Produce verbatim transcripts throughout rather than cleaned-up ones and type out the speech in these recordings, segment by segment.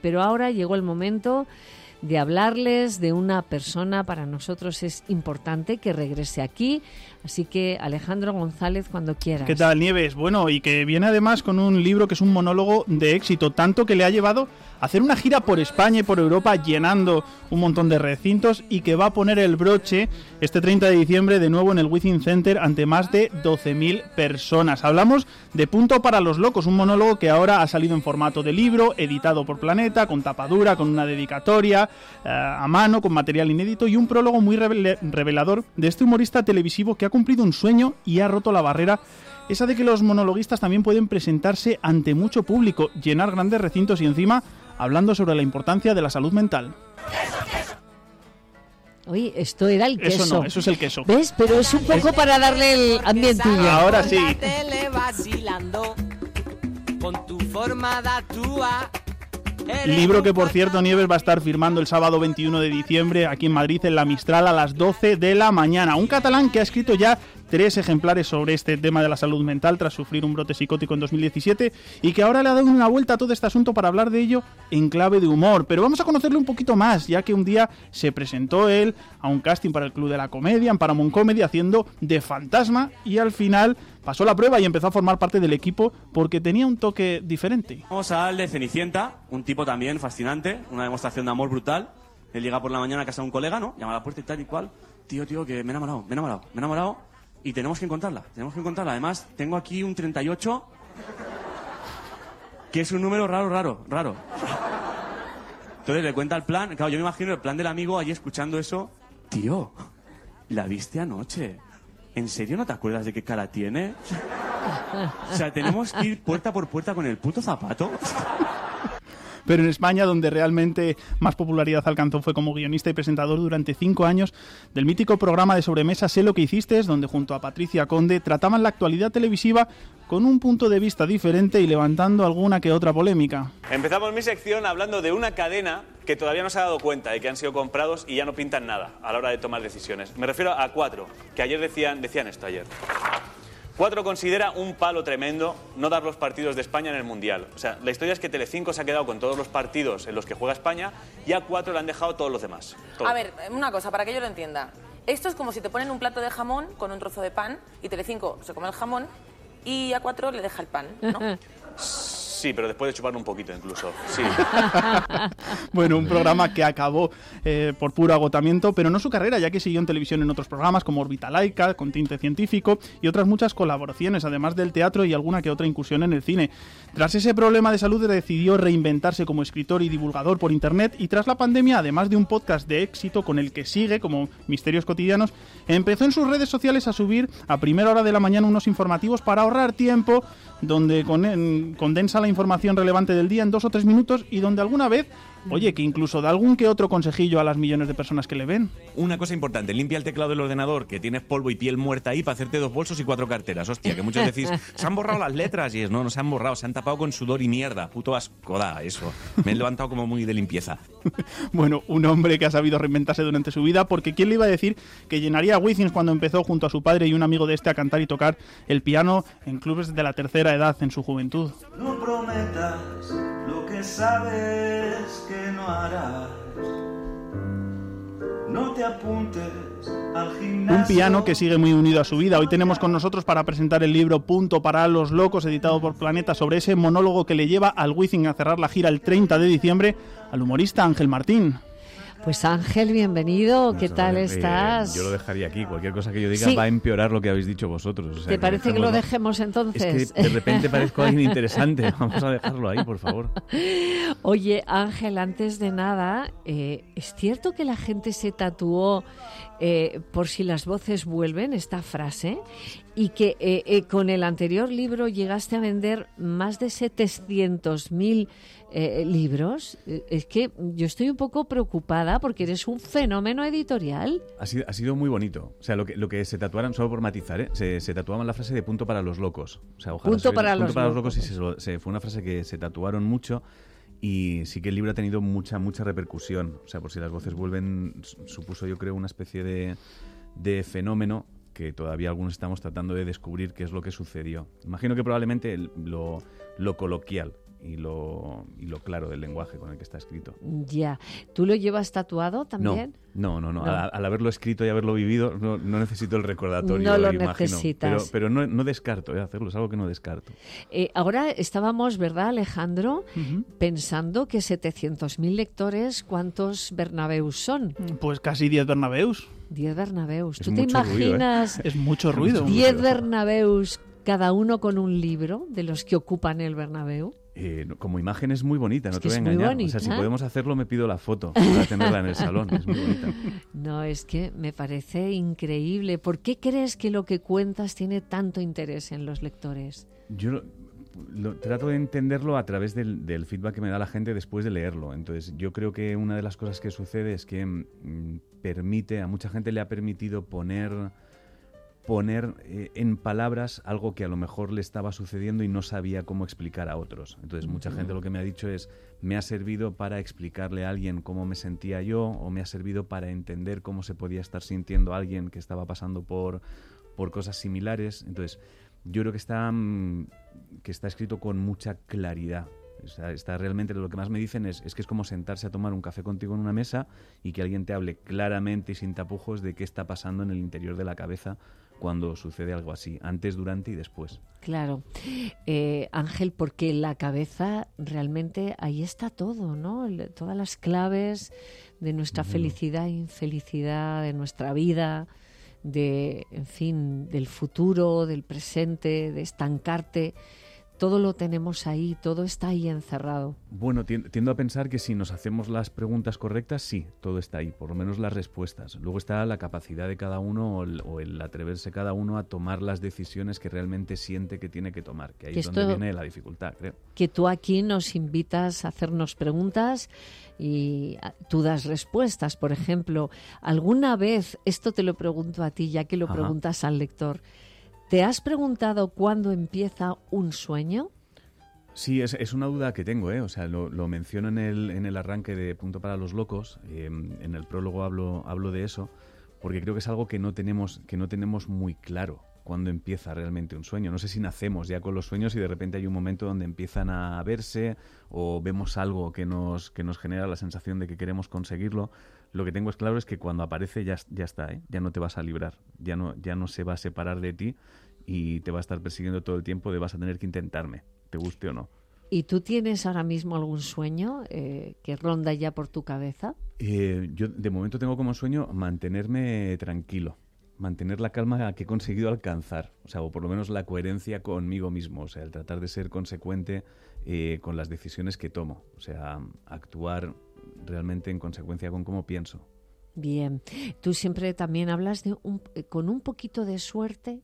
Pero ahora llegó el momento de hablarles de una persona, para nosotros es importante que regrese aquí, así que Alejandro González, cuando quieras. ¿Qué tal, Nieves? Bueno, y que viene además con un libro que es un monólogo de éxito, tanto que le ha llevado a hacer una gira por España y por Europa llenando un montón de recintos, y que va a poner el broche este treinta de diciembre de nuevo en el Within Center ante más de doce mil personas. Hablamos de Punto para los Locos, un monólogo que ahora ha salido en formato de libro, editado por Planeta, con tapadura, con una dedicatoria eh, a mano, con material inédito y un prólogo muy revele- revelador de este humorista televisivo que ha cumplido un sueño y ha roto la barrera esa de que los monologuistas también pueden presentarse ante mucho público, llenar grandes recintos y encima hablando sobre la importancia de la salud mental. Oye, esto era el queso. Eso no, eso es el queso. ¿Ves? Pero es un poco para darle el ambientillo. Ahora sí. Con tu forma de actuar. Libro que, por cierto, Nieves va a estar firmando el sábado veintiuno de diciembre aquí en Madrid, en la Mistral, a las doce de la mañana. Un catalán que ha escrito ya tres ejemplares sobre este tema de la salud mental tras sufrir un brote psicótico en dos mil diecisiete y que ahora le ha dado una vuelta a todo este asunto para hablar de ello en clave de humor. Pero vamos a conocerle un poquito más, ya que un día se presentó él a un casting para el Club de la Comedia, en Paramount Comedy, haciendo de fantasma, y al final pasó la prueba y empezó a formar parte del equipo porque tenía un toque diferente. Vamos al de Cenicienta, un tipo también fascinante, una demostración de amor brutal. Él llega por la mañana a casa de un colega, ¿no? Llama a la puerta y tal y cual. Tío, tío, que me he enamorado, me he enamorado, me he enamorado. Y tenemos que encontrarla, tenemos que encontrarla. Además, tengo aquí un treinta y ocho, que es un número raro, raro, raro. Entonces le cuenta el plan. Claro, yo me imagino el plan del amigo allí escuchando eso. Tío, ¿la viste anoche? ¿En serio no te acuerdas de qué cara tiene? O sea, tenemos que ir puerta por puerta con el puto zapato. Pero en España, donde realmente más popularidad alcanzó, fue como guionista y presentador durante cinco años del mítico programa de sobremesa Sé lo que hiciste, donde junto a Patricia Conde trataban la actualidad televisiva con un punto de vista diferente y levantando alguna que otra polémica. Empezamos mi sección hablando de una cadena que todavía no se ha dado cuenta de que han sido comprados y ya no pintan nada a la hora de tomar decisiones. Me refiero a Cuatro, que ayer decían, decían esto ayer. Cuatro considera un palo tremendo no dar los partidos de España en el Mundial. O sea, la historia es que Telecinco se ha quedado con todos los partidos en los que juega España y a Cuatro le han dejado todos los demás. Todo. A ver, una cosa, para que yo lo entienda. Esto es como si te ponen un plato de jamón con un trozo de pan y Telecinco se come el jamón y a Cuatro le deja el pan, ¿no? Sí, pero después de chuparlo un poquito incluso, sí. Bueno, un programa que acabó eh, por puro agotamiento, pero no su carrera, ya que siguió en televisión en otros programas como Órbita Laica, con tinte científico y otras muchas colaboraciones, además del teatro y alguna que otra incursión en el cine. Tras ese problema de salud decidió reinventarse como escritor y divulgador por internet, y tras la pandemia, además de un podcast de éxito con el que sigue como Misterios Cotidianos, empezó en sus redes sociales a subir a primera hora de la mañana unos informativos para ahorrar tiempo, donde con, en, condensa la información relevante del día en dos o tres minutos y donde alguna vez, oye, que incluso da algún que otro consejillo a las millones de personas que le ven. Una cosa importante, limpia el teclado del ordenador, que tienes polvo y piel muerta ahí para hacerte dos bolsos y cuatro carteras. Hostia, que muchos decís, se han borrado las letras, y es, no, no se han borrado, se han tapado con sudor y mierda. Puto asco da eso. Me he levantado como muy de limpieza. Bueno, un hombre que ha sabido reinventarse durante su vida, porque ¿quién le iba a decir que llenaría Wizzings cuando empezó junto a su padre y un amigo de este a cantar y tocar el piano en clubes de la tercera edad en su juventud? No prometas lo que sabes que no harás. No te apuntes al gimnasio. Un piano que sigue muy unido a su vida. Hoy tenemos con nosotros para presentar el libro Punto para los Locos, editado por Planeta, sobre ese monólogo que le lleva al Wizzing a cerrar la gira el treinta de diciembre, al humorista Ángel Martín. Pues Ángel, bienvenido, ¿qué tal eh, estás? Yo lo dejaría aquí, cualquier cosa que yo diga sí. va a empeorar lo que habéis dicho vosotros. O sea, ¿Te parece que, que lo dejemos entonces? Es que de repente parezco alguien interesante, vamos a dejarlo ahí, por favor. Oye, Ángel, antes de nada, eh, ¿es cierto que la gente se tatuó eh, por si las voces vuelven, esta frase? Y que eh, eh, con el anterior libro llegaste a vender más de setecientos mil eh, libros. Eh, es que yo estoy un poco preocupada porque eres un fenómeno editorial. Ha sido, ha sido muy bonito. O sea, lo que, lo que se tatuaron, solo por matizar, ¿eh? se, se tatuaban la frase de punto para los locos. O sea, ojalá punto se, para, punto los, para los locos. locos. Y se, se, fue una frase que se tatuaron mucho. Y sí que el libro ha tenido mucha, mucha repercusión. O sea, por si las voces vuelven, supuso, yo creo, una especie de, de fenómeno que todavía algunos estamos tratando de descubrir qué es lo que sucedió. Imagino que probablemente lo, lo coloquial y lo, y lo claro del lenguaje con el que está escrito. Ya. ¿Tú lo llevas tatuado también? No, no, no. no. No. Al, al haberlo escrito y haberlo vivido, no, no necesito el recordatorio. No lo imagino. necesitas. Pero, pero no, no descarto eh, hacerlo, es algo que no descarto. Eh, ahora estábamos, ¿verdad, Alejandro? Ujú. Pensando que setecientos mil lectores, ¿cuántos Bernabéus son? Pues casi diez Bernabéus. diez Bernabéus. Es ¿Tú te mucho ruido, ¿eh? imaginas Es mucho ruido. diez Bernabéus, cada uno con un libro de los que ocupan el Bernabéu? Eh, no, como imagen es muy bonita, no Es te que voy a es muy engañar. O bonita. sea, si podemos hacerlo, me pido la foto para tenerla en el salón. Es muy bonita. No, es que me parece increíble. ¿Por qué crees que lo que cuentas tiene tanto interés en los lectores? Yo lo, lo- trato de entenderlo a través del, del feedback que me da la gente después de leerlo. Entonces, yo creo que una de las cosas que sucede es que mm, permite, a mucha gente le ha permitido poner, poner eh, en palabras algo que a lo mejor le estaba sucediendo y no sabía cómo explicar a otros. Entonces, mucha gente lo que me ha dicho es, me ha servido para explicarle a alguien cómo me sentía yo, o me ha servido para entender cómo se podía estar sintiendo alguien que estaba pasando por, por cosas similares. Entonces, yo creo que está, mm, que está escrito con mucha claridad. O sea, está realmente, lo que más me dicen es, es que es como sentarse a tomar un café contigo en una mesa y que alguien te hable claramente y sin tapujos de qué está pasando en el interior de la cabeza cuando sucede algo así, antes, durante y después. Claro. Eh, Ángel, porque en la cabeza realmente ahí está todo, ¿no? El- todas las claves de nuestra felicidad e infelicidad, de nuestra vida, de, en fin, del futuro, del presente, de estancarte. Todo lo tenemos ahí, todo está ahí encerrado. Bueno, tien- tiendo a pensar que si nos hacemos las preguntas correctas, sí, todo está ahí, por lo menos las respuestas. Luego está la capacidad de cada uno o el, o el atreverse cada uno a tomar las decisiones que realmente siente que tiene que tomar, que ahí Que es donde esto- viene la dificultad, creo. Que tú aquí nos invitas a hacernos preguntas y a- tú das respuestas. Por ejemplo, ¿alguna vez, esto te lo pregunto a ti ya que lo Ajá. preguntas al lector, ¿te has preguntado cuándo empieza un sueño? Sí, es, es una duda que tengo, ¿eh? O sea, lo, lo menciono en el, en el arranque de Punto para los Locos, eh, en el prólogo hablo, hablo de eso, porque creo que es algo que no tenemos, que no tenemos muy claro cuándo empieza realmente un sueño. No sé si nacemos ya con los sueños y de repente hay un momento donde empiezan a verse o vemos algo que nos, que nos genera la sensación de que queremos conseguirlo. Lo que tengo es claro es que cuando aparece ya, ya está, ¿eh? Ya no te vas a librar, ya no, ya no se va a separar de ti y te va a estar persiguiendo todo el tiempo de vas a tener que intentarme, te guste o no. ¿Y tú tienes ahora mismo algún sueño eh, que ronda ya por tu cabeza? Eh, yo de momento tengo como sueño mantenerme tranquilo, mantener la calma que he conseguido alcanzar, o sea, o por lo menos la coherencia conmigo mismo, o sea, el tratar de ser consecuente eh, con las decisiones que tomo, o sea, actuar realmente en consecuencia con cómo pienso. Bien. Tú siempre también hablas de un, eh, con un poquito de suerte.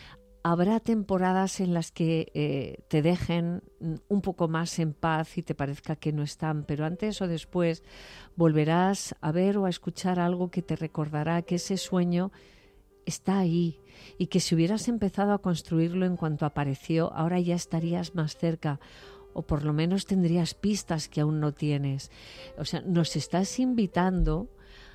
Habrá temporadas en las que eh, te dejen mm, un poco más en paz y te parezca que no están, pero antes o después volverás a ver o a escuchar algo que te recordará que ese sueño está ahí y que si hubieras empezado a construirlo en cuanto apareció, ahora ya estarías más cerca o por lo menos tendrías pistas que aún no tienes. O sea, nos estás invitando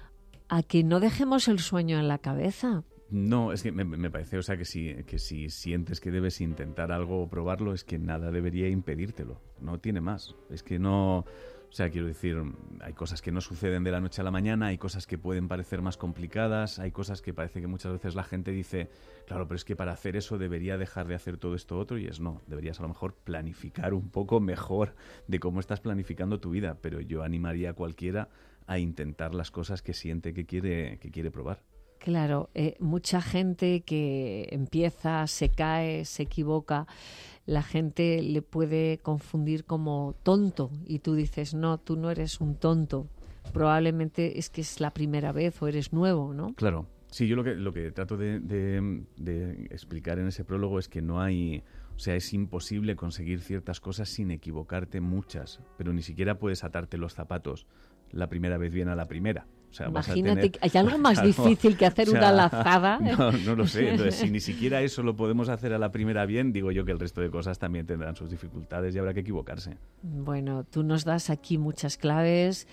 a que no dejemos el sueño en la cabeza. No, es que me, me parece, o sea, que si, que si sientes que debes intentar algo o probarlo, es que nada debería impedírtelo. No tiene más. Es que no... O sea, quiero decir, hay cosas que no suceden de la noche a la mañana, hay cosas que pueden parecer más complicadas, hay cosas que parece que muchas veces la gente dice, claro, pero es que para hacer eso debería dejar de hacer todo esto otro, y es no. Deberías a lo mejor planificar un poco mejor de cómo estás planificando tu vida, pero yo animaría a cualquiera a intentar las cosas que siente que quiere, que quiere probar. Claro, eh, mucha gente que empieza, se cae, se equivoca, la gente le puede confundir como tonto y tú dices, no, tú no eres un tonto, probablemente es que es la primera vez o eres nuevo, ¿no? Claro, sí, yo lo que, lo que trato de, de, de explicar en ese prólogo es que no hay... O sea, es imposible conseguir ciertas cosas sin equivocarte muchas, pero ni siquiera puedes atarte los zapatos la primera vez bien a la primera. O sea, vas a Imagínate, tener- ¿hay algo más Claro, difícil que hacer o sea, una lazada? No, no lo sé. Entonces, si ni siquiera eso lo podemos hacer a la primera bien, digo yo que el resto de cosas también tendrán sus dificultades y habrá que equivocarse. Bueno, tú nos das aquí muchas claves,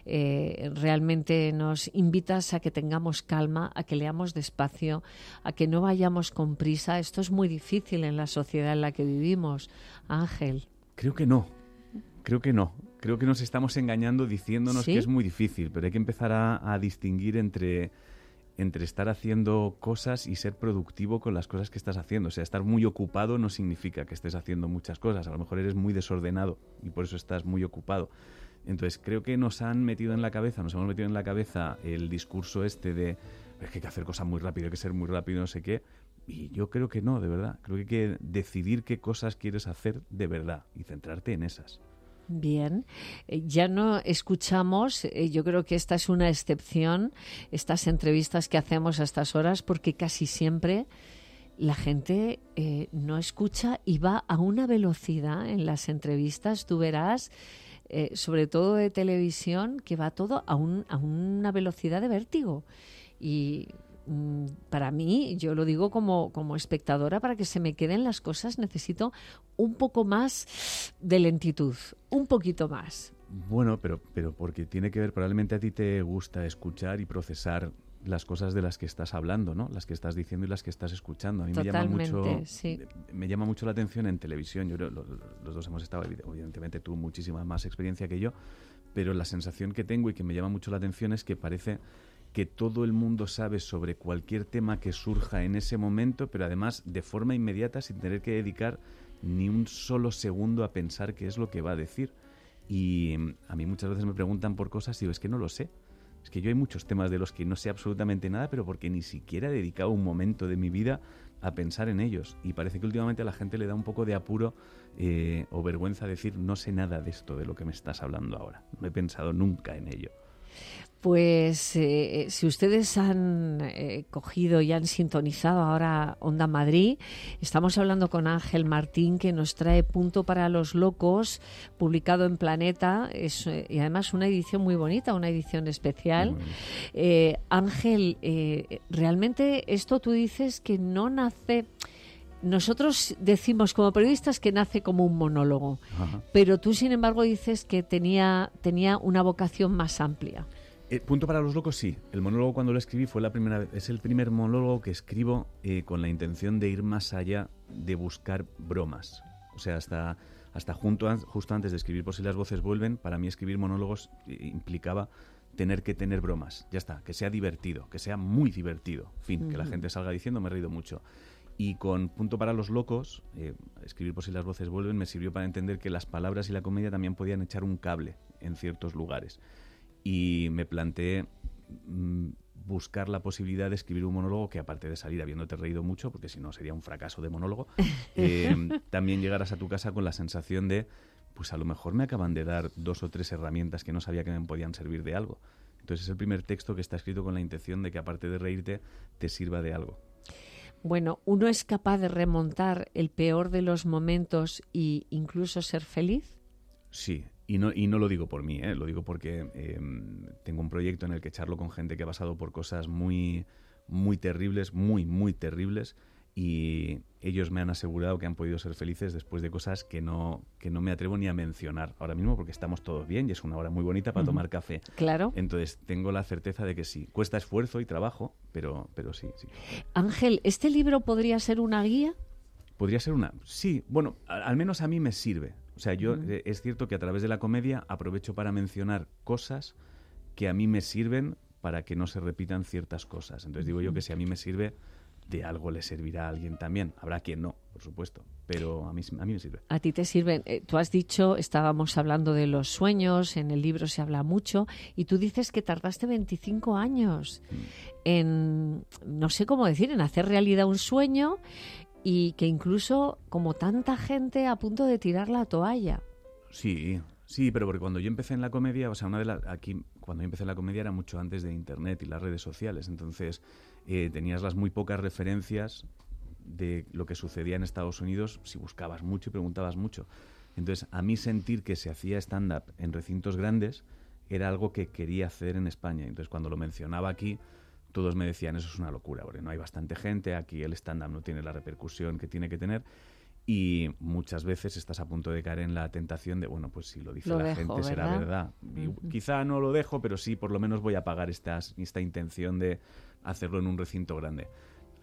eh, realmente nos invitas a que tengamos calma, a que leamos despacio, a que no vayamos con prisa. Esto es muy difícil en la sociedad en la que vivimos, Ángel. Creo que no. creo que no. Creo que nos estamos engañando diciéndonos ¿Sí? que es muy difícil, pero hay que empezar a, a distinguir entre, entre estar haciendo cosas y ser productivo con las cosas que estás haciendo. O sea, estar muy ocupado no significa que estés haciendo muchas cosas. A lo mejor eres muy desordenado y por eso estás muy ocupado. Entonces, creo que nos han metido en la cabeza, nos hemos metido en la cabeza el discurso este de es que hay que hacer cosas muy rápido, hay que ser muy rápido, no sé qué. Y yo creo que no, de verdad. Creo que hay que decidir qué cosas quieres hacer de verdad y centrarte en esas. Bien, eh, ya no escuchamos, eh, yo creo que esta es una excepción, estas entrevistas que hacemos a estas horas, porque casi siempre la gente eh, no escucha y va a una velocidad en las entrevistas, tú verás, eh, sobre todo de televisión, que va todo a, un, a una velocidad de vértigo. Y mm, para mí, yo lo digo como, como espectadora, para que se me queden las cosas necesito un poco más de lentitud, un poquito más. Bueno, pero, pero porque tiene que ver, probablemente a ti te gusta escuchar y procesar las cosas de las que estás hablando, ¿no? Las que estás diciendo y las que estás escuchando. A mí Totalmente, me llama mucho, sí. me llama mucho la atención en televisión. Yo creo, los, los dos hemos estado, evidentemente tú muchísima más experiencia que yo, pero la sensación que tengo y que me llama mucho la atención es que parece que todo el mundo sabe sobre cualquier tema que surja en ese momento, pero además de forma inmediata, sin tener que dedicar ni un solo segundo a pensar qué es lo que va a decir. Y a mí muchas veces me preguntan por cosas y digo, es que no lo sé. Es que yo hay muchos temas de los que no sé absolutamente nada, pero porque ni siquiera he dedicado un momento de mi vida a pensar en ellos. Y parece que últimamente a la gente le da un poco de apuro eh, o vergüenza decir, no sé nada de esto, de lo que me estás hablando ahora. No he pensado nunca en ello. Pues eh, si ustedes han eh, cogido y han sintonizado ahora Onda Madrid, estamos hablando con Ángel Martín, que nos trae Punto para los Locos, publicado en Planeta, es, eh, y además una edición muy bonita, una edición especial. Muy Eh, Ángel, eh, realmente esto tú dices que no nace... Nosotros decimos como periodistas que nace como un monólogo, Ajá. pero tú, sin embargo, dices que tenía, tenía una vocación más amplia. Eh, Punto para los Locos, sí. El monólogo cuando lo escribí fue la primera vez. Es el primer monólogo que escribo eh, con la intención de ir más allá de buscar bromas. O sea, hasta, hasta junto an- justo antes de escribir Por si las voces vuelven, para mí escribir monólogos eh, implicaba tener que tener bromas. Ya está, que sea divertido, que sea muy divertido. En fin, uh-huh. que la gente salga diciendo me he reído mucho. Y con Punto para los Locos, eh, escribir Por si las voces vuelven, me sirvió para entender que las palabras y la comedia también podían echar un cable en ciertos lugares. Y me planteé mmm, buscar la posibilidad de escribir un monólogo que, aparte de salir habiéndote reído mucho, porque si no sería un fracaso de monólogo, eh, también llegaras a tu casa con la sensación de, pues a lo mejor me acaban de dar dos o tres herramientas que no sabía que me podían servir de algo. Entonces es el primer texto que está escrito con la intención de que, aparte de reírte, te sirva de algo. Bueno, ¿uno es capaz de remontar el peor de los momentos e incluso ser feliz? Sí. Y no, y no lo digo por mí, ¿eh? Lo digo porque eh, tengo un proyecto en el que charlo con gente que ha pasado por cosas muy, muy terribles, muy, muy terribles, y ellos me han asegurado que han podido ser felices después de cosas que no, que no me atrevo ni a mencionar ahora mismo, porque estamos todos bien y es una hora muy bonita para uh-huh. tomar café. Claro. Entonces tengo la certeza de que sí. Cuesta esfuerzo y trabajo, pero, pero sí, sí. Ángel, ¿este libro podría ser una guía? Podría ser una... Sí, bueno, a, al menos a mí me sirve. O sea, yo uh-huh. eh, es cierto que a través de la comedia aprovecho para mencionar cosas que a mí me sirven para que no se repitan ciertas cosas. Entonces uh-huh. digo yo que si a mí me sirve, de algo le servirá a alguien también. Habrá quien no, por supuesto, pero a mí, a mí me sirve. A ti te sirven. Eh, tú has dicho, estábamos hablando de los sueños, en el libro se habla mucho, y tú dices que tardaste veinticinco años mm. en, no sé cómo decir, en hacer realidad un sueño, y que incluso, como tanta gente, a punto de tirar la toalla. Sí, sí, pero porque cuando yo empecé en la comedia, o sea, una de las, aquí, cuando yo empecé en la comedia era mucho antes de Internet y las redes sociales, entonces eh, tenías las muy pocas referencias de lo que sucedía en Estados Unidos si buscabas mucho y preguntabas mucho. Entonces, a mí sentir que se hacía stand-up en recintos grandes era algo que quería hacer en España. Entonces, cuando lo mencionaba aquí, todos me decían, eso es una locura, porque no hay bastante gente, aquí el stand-up no tiene la repercusión que tiene que tener, y muchas veces estás a punto de caer en la tentación de, bueno, pues si lo dice lo la dejo, gente ¿verdad? será verdad. Y uh-huh. quizá no lo dejo, pero sí, por lo menos voy a pagar estas, esta intención de hacerlo en un recinto grande.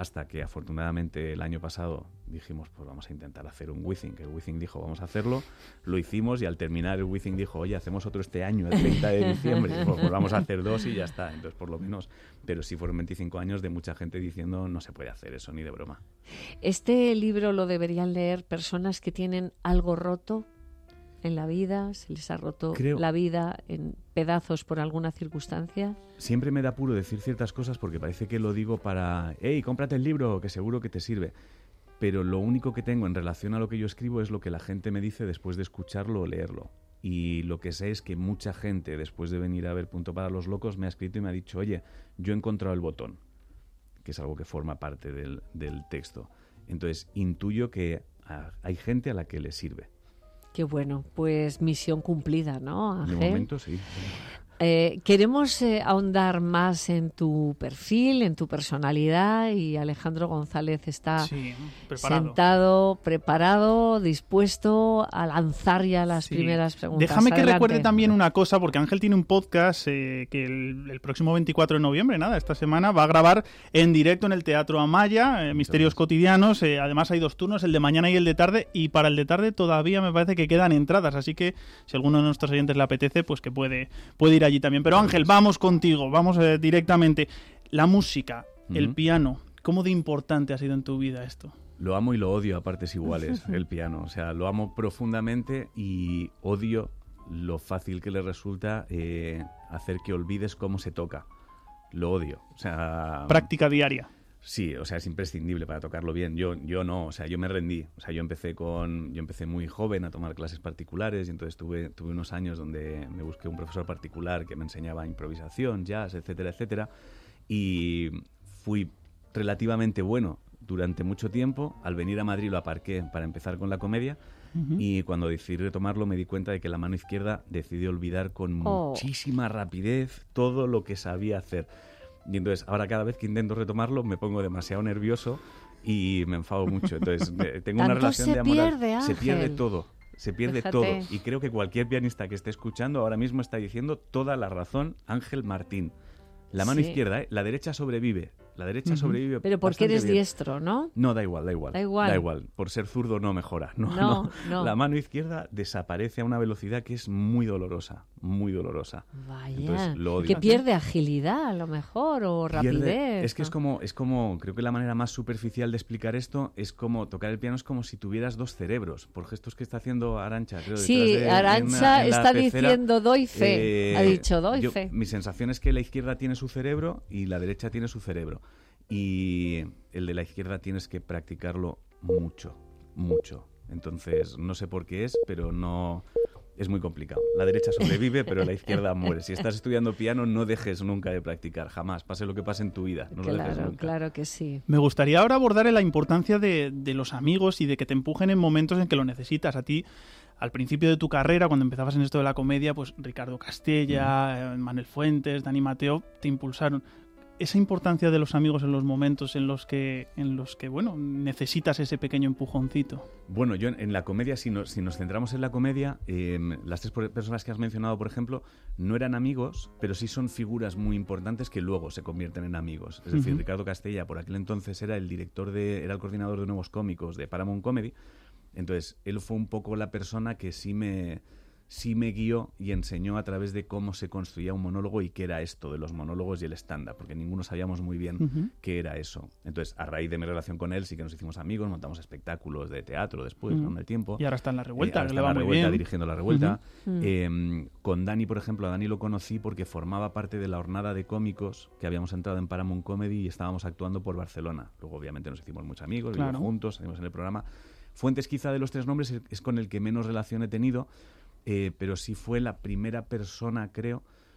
hasta que afortunadamente el año pasado dijimos, pues vamos a intentar hacer un WeThink. El WeThink dijo, vamos a hacerlo, lo hicimos y al terminar el WeThink dijo, oye, hacemos otro este año, el treinta de diciembre. Pues, pues vamos a hacer dos y ya está. Entonces, por lo menos, pero sí fueron veinticinco años de mucha gente diciendo, no se puede hacer eso ni de broma. ¿Este libro lo deberían leer personas que tienen algo roto en la vida? ¿Se les ha roto Creo... la vida en pedazos por alguna circunstancia? Siempre me da apuro decir ciertas cosas porque parece que lo digo para, hey, cómprate el libro, que seguro que te sirve. Pero lo único que tengo en relación a lo que yo escribo es lo que la gente me dice después de escucharlo o leerlo. Y lo que sé es que mucha gente, después de venir a ver Punto para los Locos, me ha escrito y me ha dicho, oye, yo he encontrado el botón, que es algo que forma parte del, del texto. Entonces, intuyo que a, hay gente a la que le sirve. Qué bueno, pues misión cumplida, ¿no, Ángel? De momento sí. Eh, queremos eh, ahondar más en tu perfil, en tu personalidad, y Alejandro González está sí, preparado. sentado, preparado, dispuesto a lanzar ya las sí. primeras preguntas. Déjame que Adelante. recuerde también una cosa, porque Ángel tiene un podcast eh, que el, el próximo veinticuatro de noviembre, nada, esta semana, va a grabar en directo en el Teatro Amaya, eh, Misterios Cotidianos. Eh, además hay dos turnos, el de mañana y el de tarde, y para el de tarde todavía me parece que quedan entradas, así que si alguno de nuestros oyentes le apetece, pues que puede, puede ir allí también. Pero Ángel, vamos contigo, vamos eh, directamente. La música, uh-huh. el piano, ¿cómo de importante ha sido en tu vida esto? Lo amo y lo odio a partes iguales, el piano. O sea, lo amo profundamente y odio lo fácil que le resulta eh, hacer que olvides cómo se toca. Lo odio. O sea, práctica diaria. Sí, o sea, es imprescindible para tocarlo bien. Yo, yo no, o sea, yo me rendí. O sea, yo empecé con, yo empecé muy joven a tomar clases particulares y entonces tuve, tuve unos años donde me busqué un profesor particular que me enseñaba improvisación, jazz, etcétera, etcétera. Y fui relativamente bueno durante mucho tiempo. Al venir a Madrid lo aparqué para empezar con la comedia. Uh-huh. Y cuando decidí retomarlo me di cuenta de que la mano izquierda decidió olvidar con oh. muchísima rapidez todo lo que sabía hacer. Y entonces, ahora cada vez que intento retomarlo me pongo demasiado nervioso y me enfado mucho. Entonces, tengo una relación de amor. Pierde, se pierde todo, se pierde Fíjate. todo. Y creo que cualquier pianista que esté escuchando ahora mismo está diciendo toda la razón, Ángel Martín. La mano sí. izquierda, ¿eh? La derecha sobrevive. La derecha uh-huh. sobrevive. Pero porque eres bien. diestro, ¿no? No, da igual, da igual. Da igual. Da igual. Por ser zurdo no mejora. No, no, no. no. La mano izquierda desaparece a una velocidad que es muy dolorosa. Muy dolorosa. Vaya. Entonces, lo odio. Que pierde agilidad, a lo mejor, o pierde, rapidez. Es que es como, es como, creo que la manera más superficial de explicar esto es como tocar el piano es como si tuvieras dos cerebros. Por gestos que está haciendo Arantxa, creo. Sí, de, Arantxa en la, en está pecera, diciendo doy fe. Eh, ha dicho doy yo, fe. Mi sensación es que la izquierda tiene su cerebro y la derecha tiene su cerebro. Y el de la izquierda tienes que practicarlo mucho, mucho. Entonces, no sé por qué es, pero no... Es muy complicado. La derecha sobrevive, pero la izquierda muere. Si estás estudiando piano, no dejes nunca de practicar, jamás. Pase lo que pase en tu vida, no claro, lo dejes nunca. Claro que sí. Me gustaría ahora abordar la importancia de, de los amigos y de que te empujen en momentos en que lo necesitas. A ti, al principio de tu carrera, cuando empezabas en esto de la comedia, pues Ricardo Castella, mm. Manuel Fuentes, Dani Mateo, te impulsaron. Esa importancia de los amigos en los momentos en los que, en los que bueno, necesitas ese pequeño empujoncito. Bueno, yo en, en la comedia, si, no, si nos centramos en la comedia, eh, las tres personas que has mencionado, por ejemplo, no eran amigos, pero sí son figuras muy importantes que luego se convierten en amigos. Es decir, uh-huh. Ricardo Castella, por aquel entonces era el director de, era el coordinador de nuevos cómicos de Paramount Comedy. Entonces, él fue un poco la persona que sí me... sí me guió y enseñó a través de cómo se construía un monólogo y qué era esto de los monólogos y el stand-up, porque ninguno sabíamos muy bien uh-huh. qué era eso. Entonces, a raíz de mi relación con él, sí que nos hicimos amigos, montamos espectáculos de teatro después, uh-huh. con el tiempo. Y ahora está en La Revuelta, eh, ahora que está le va en La muy Revuelta, bien. dirigiendo La Revuelta. Uh-huh. Eh, con Dani, por ejemplo, a Dani lo conocí porque formaba parte de la hornada de cómicos que habíamos entrado en Paramount Comedy y estábamos actuando por Barcelona. Luego, obviamente, nos hicimos muchos amigos, claro. vivimos juntos, salimos en el programa. Fuentes, quizá, de los tres nombres, es, es con el que menos relación he tenido. Eh, pero sí fue la primera persona, creo,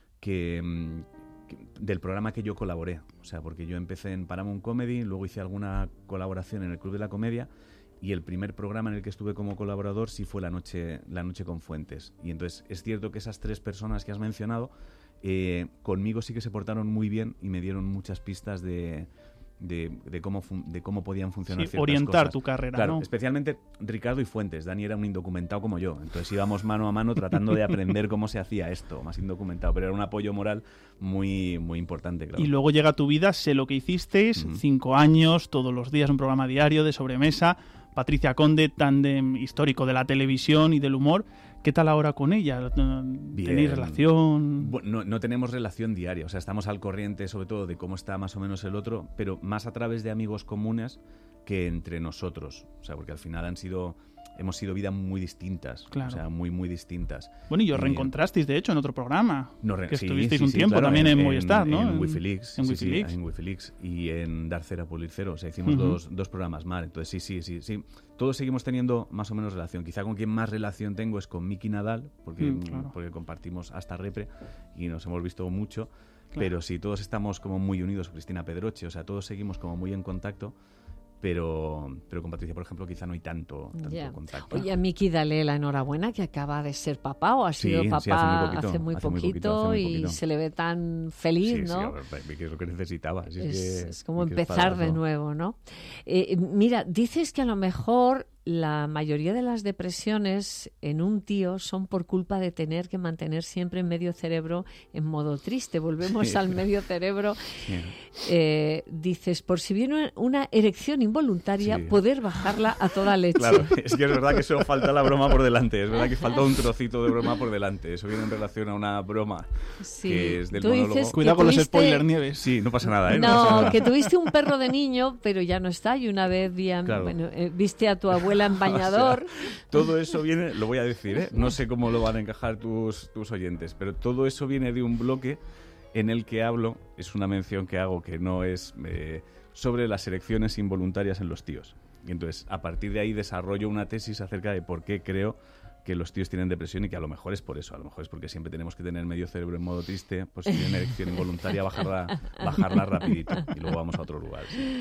que, que del programa que yo colaboré. O sea, porque yo empecé en Paramount Comedy, luego hice alguna colaboración en el Club de la Comedia y el primer programa en el que estuve como colaborador sí fue La Noche, la noche con Fuentes. Y entonces es cierto que esas tres personas que has mencionado eh, conmigo sí que se portaron muy bien y me dieron muchas pistas de, de, de, cómo, fun- de cómo podían funcionar Sí, ciertas orientar cosas. tu carrera, Claro, ¿no? especialmente Ricardo y Fuentes. Dani era un indocumentado como yo, entonces íbamos mano a mano tratando de aprender cómo se hacía esto, más indocumentado, pero era un apoyo moral muy, muy importante, claro. Y luego llega a tu vida Sé lo que hicisteis, Ujú. cinco años, todos los días un programa diario de sobremesa. Patricia Conde, tándem histórico de la televisión y del humor. ¿Qué tal ahora con ella? ¿Tenéis relación? Bueno, no, no tenemos relación diaria, o sea, estamos al corriente sobre todo de cómo está más o menos el otro, pero más a través de amigos comunes que entre nosotros. O sea, porque al final han sido... Hemos sido vidas muy distintas, Claro. o sea, muy, muy distintas. Bueno, y os Y- reencontrasteis, de hecho, en otro programa. Nos re- que sí, estuvisteis sí, un sí, tiempo claro, también en, Movistar, ¿no? En Wifilix. En sí, sí, Wifilix. en Wifilix y en Dar Cera Pulir Cero. O sea, hicimos Ujú. dos, dos programas más. Entonces, sí, sí, sí, sí. Todos seguimos teniendo más o menos relación. Quizá con quien más relación tengo es con Miki Nadal, porque, Mm, claro. porque compartimos hasta repre y nos hemos visto mucho. Claro. Pero sí, todos estamos como muy unidos. Cristina Pedroche, o sea, todos seguimos como muy en contacto. Pero, pero con Patricia, por ejemplo, quizá no hay tanto, tanto Ya. contacto. Oye, a Miki dale la enhorabuena, que acaba de ser papá o ha Sí, sido sí, papá hace muy poquito, hace muy hace muy poquito, poquito, hace muy y poquito. se le ve tan feliz, Sí, ¿no? sí, Miki es lo que necesitaba. Si es, es, que- es como Miki es empezar de padazo. nuevo, ¿no? Eh, mira, dices que a lo mejor la mayoría de las depresiones en un tío son por culpa de tener que mantener siempre medio cerebro en modo triste. Volvemos Sí. al medio cerebro. Sí. Eh, dices, por si viene una erección involuntaria, Sí. poder bajarla a toda leche. Claro, es que es verdad que eso falta la broma por delante. Es verdad que falta un trocito de broma por delante. Eso viene en relación a una broma Sí. que es del Tú monólogo. dices que Cuidado con los tuviste- spoilers, Nieves. Sí, no pasa nada, ¿eh? pasa No, nada. que tuviste un perro de niño, pero ya no está. Y una vez vi a- Claro. bueno, eh, viste a tu abuela en bañador. O sea, todo eso viene, lo voy a decir, ¿eh? No sé cómo lo van a encajar tus, tus oyentes, pero todo eso viene de un bloque en el que hablo, es una mención que hago que no es eh, sobre las erecciones involuntarias en los tíos. Y entonces, a partir de ahí desarrollo una tesis acerca de por qué creo que los tíos tienen depresión y que a lo mejor es por eso, a lo mejor es porque siempre tenemos que tener medio cerebro en modo triste, pues si tienen erección involuntaria, bajarla, bajarla rapidito y luego vamos a otro lugar.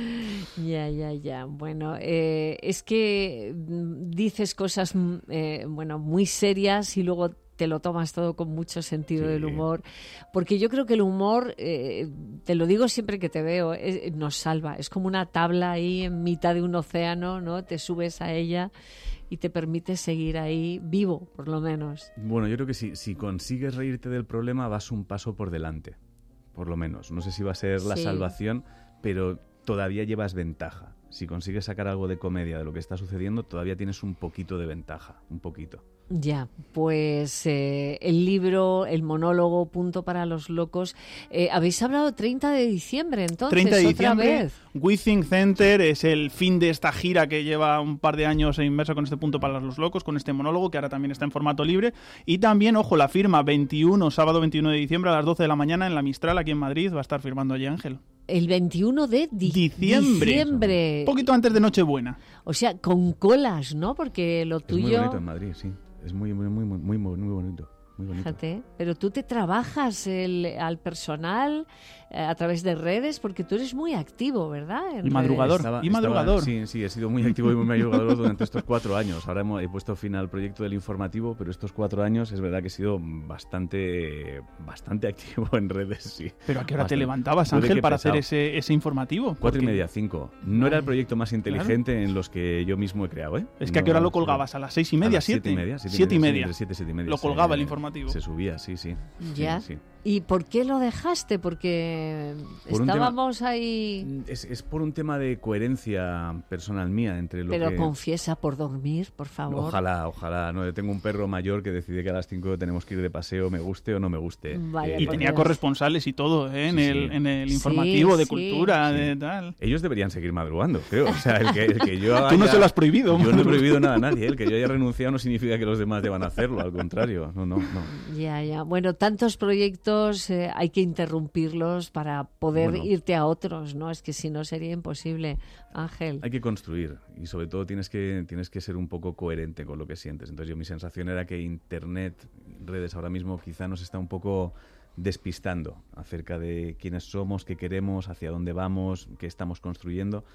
Ya, ya, ya. Bueno, eh, es que mm, dices cosas mm, eh, bueno, muy serias y luego te lo tomas todo con mucho sentido Sí. del humor. Porque yo creo que el humor, eh, te lo digo siempre que te veo, es- nos salva. Es como una tabla ahí en mitad de un océano, ¿no? Te subes a ella y te permite seguir ahí vivo, por lo menos. Bueno, yo creo que si, si consigues reírte del problema vas un paso por delante, por lo menos. No sé si va a ser la Sí. salvación, pero todavía llevas ventaja. Si consigues sacar algo de comedia de lo que está sucediendo, todavía tienes un poquito de ventaja, un poquito. Ya, pues eh, el libro, el monólogo, Punto para los locos. Eh, Habéis hablado treinta de diciembre, entonces, treinta de otra diciembre, vez. Withing Center es el fin de esta gira que lleva un par de años inmersa con este Punto para los locos, con este monólogo que ahora también está en formato libre. Y también, ojo, la firma veintiuno, sábado veintiuno de diciembre a las doce de la mañana en la Mistral, aquí en Madrid, va a estar firmando allí Ángel. El veintiuno de di- Diciembre. diciembre. Un poquito antes de Nochebuena. O sea, con colas, ¿no? Porque lo Es muy tuyo... bonito en Madrid, sí. Es muy, muy, muy, muy, muy, muy bonito. Muy bonito. Fíjate, pero tú te trabajas el, al personal eh, a través de redes porque tú eres muy activo, ¿verdad? En Y madrugador. Estaba- y estaba- madrugador. sí, sí, he sido muy activo y muy madrugador durante estos cuatro años. Ahora hemos, he puesto fin al proyecto del informativo, pero estos cuatro años es verdad que he sido bastante, bastante activo en redes, sí. Pero ¿a qué hora Bastante. te levantabas, Puede Ángel, que para pesado. hacer ese, ese informativo? Cuatro y Porque media, cinco. No era el proyecto más inteligente en los que yo mismo he creado, ¿eh? Es que ¿a qué No, hora lo sí. colgabas? ¿A las seis y media, A las siete siete? y media. Siete, Siete y sí, media. entre siete, siete y media. Lo se- colgaba el informativo. Se subía, sí, sí. Sí, Ya. sí. ¿Y por qué lo dejaste? Porque Por un tema- estábamos ahí... Es, es por un tema de coherencia personal mía entre lo Pero que... confiesa por dormir, por favor. Ojalá, ojalá. No, yo tengo un perro mayor que decide que a las cinco tenemos que ir de paseo, me guste o no me guste. Vaya, Eh, Y por tenía Dios. corresponsales y todo, ¿eh? En, Sí, el, sí. en el Sí, informativo de sí. cultura, Sí. de tal. Ellos deberían seguir madrugando, creo. O sea, el que, el que yo Tú no haya- se lo has prohibido. Yo no he prohibido nada a nadie. El que yo haya renunciado no significa que los demás deban hacerlo. Al contrario. No, no, no. Ya, ya. Bueno, tantos proyectos eh, hay que interrumpirlos para poder Bueno. irte a otros, ¿no? Es que si no sería imposible, Ángel. Hay que construir y sobre todo tienes que, tienes que ser un poco coherente con lo que sientes. Entonces yo mi sensación era que Internet, redes ahora mismo quizá nos está un poco despistando acerca de quiénes somos, qué queremos, hacia dónde vamos, qué estamos construyendo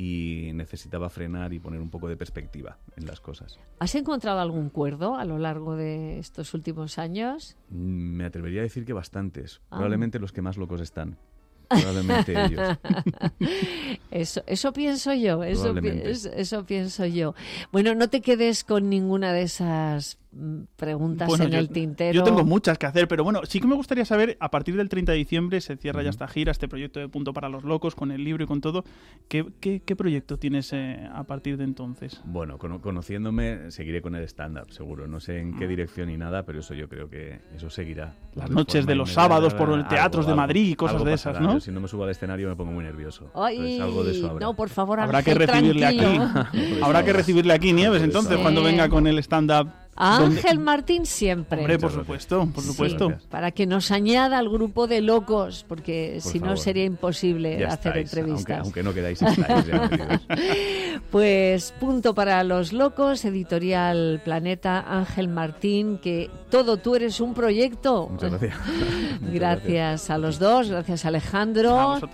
y necesitaba frenar y poner un poco de perspectiva en las cosas. ¿Has encontrado algún cuerdo a lo largo de estos últimos años? Mm, Me atrevería a decir que bastantes, Ah. probablemente los que más locos están. Probablemente ellos. Eso, eso pienso yo, eso, pi- Probablemente. es- eso pienso yo. Bueno, no te quedes con ninguna de esas mm, preguntas Bueno, en yo, el tintero. yo tengo muchas que hacer, pero bueno, sí que me gustaría saber, a partir del treinta de diciembre se cierra ya esta gira, este proyecto de Punto para los Locos, con el libro y con todo. ¿Qué, qué, qué proyecto tienes eh, a partir de entonces? Bueno, cono- conociéndome, seguiré con el stand-up, seguro. No sé en qué dirección ni nada, pero eso yo creo que eso seguirá. Las De noches forma de los inmediata, sábados por algo, teatros de algo, Madrid y cosas algo de esas, pasará. ¿no? Yo, si no me subo al escenario me pongo muy nervioso. Ay, Entonces, algo de eso habrá. no, por favor, Habrá que Ángel, recibirle tranquilo. aquí. eso Habrá que habrá. recibirle aquí, Nieves, Algo de eso entonces, habrá. cuando Sí. venga con el stand-up. A donde- Ángel Martín siempre. Hombre, por Muchas supuesto, por Sí, supuesto. Gracias. para que nos añada al grupo de locos, porque Por si no favor. sería imposible Ya hacer estáis, entrevistas. Aunque, aunque no queráis, estáis ya metidos. Pues Punto para los Locos, editorial Planeta, Ángel Martín, que todo tú eres un proyecto. Muchas gracias. Muchas Gracias a los dos, gracias Alejandro. A vosotros.